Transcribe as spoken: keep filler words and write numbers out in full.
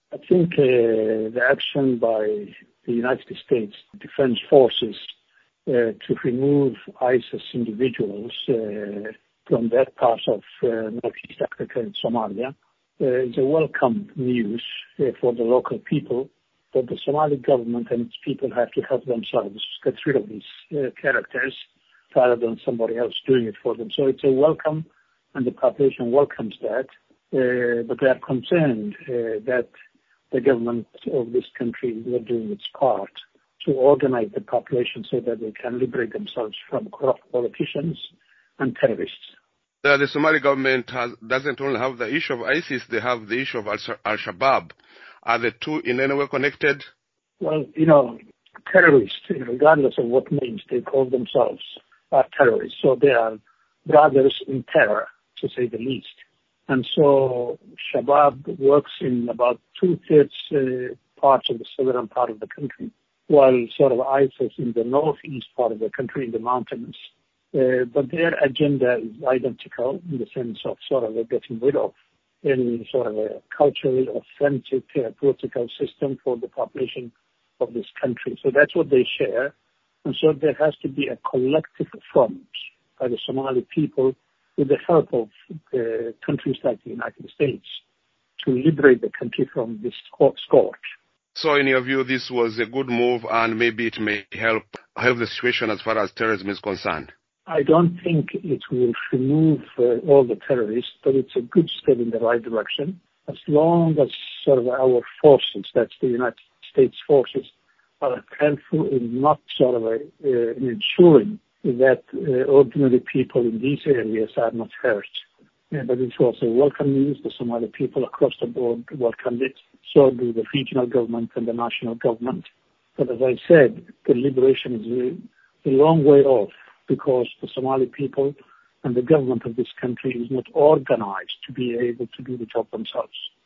I think uh, the action by the United States Defense Forces uh, to remove ISIS individuals uh, from that part of uh, Northeast Africa and Somalia uh, is a welcome news uh, for the local people. But the Somali government and its people have to help themselves get rid of these uh, characters rather than somebody else doing it for them. So it's a welcome, and the population welcomes that. Uh, but they are concerned uh, that the government of this country is not doing its part to organize the population so that they can liberate themselves from corrupt politicians and terrorists. Uh, the Somali government has, doesn't only have the issue of ISIS, they have the issue of Al-Shabaab. Are the two in any way connected? Well, you know, terrorists, regardless of what names they call themselves, are terrorists. So they are brothers in terror, to say the least. And so Shabaab works in about two-thirds uh, parts of the southern part of the country, while sort of ISIS in the northeast part of the country in the mountains. Uh, but their agenda is identical in the sense of sort of getting rid of any sort of a culturally authentic uh, political system for the population of this country. So that's what they share. And so there has to be a collective front by the Somali people with the help of uh, countries like the United States to liberate the country from this scourge. So in your view, this was a good move and maybe it may help help the situation as far as terrorism is concerned? I don't think it will remove uh, all the terrorists, but it's a good step in the right direction. As long as sort of our forces, that's the United States forces, are careful in not sort of uh, in ensuring that uh, ordinary people in these areas are not hurt. Yeah, but it was a welcome news. The Somali people across the board welcomed it. So do the regional government and the national government. But as I said, the liberation is a, a long way off because the Somali people and the government of this country is not organized to be able to do the job themselves.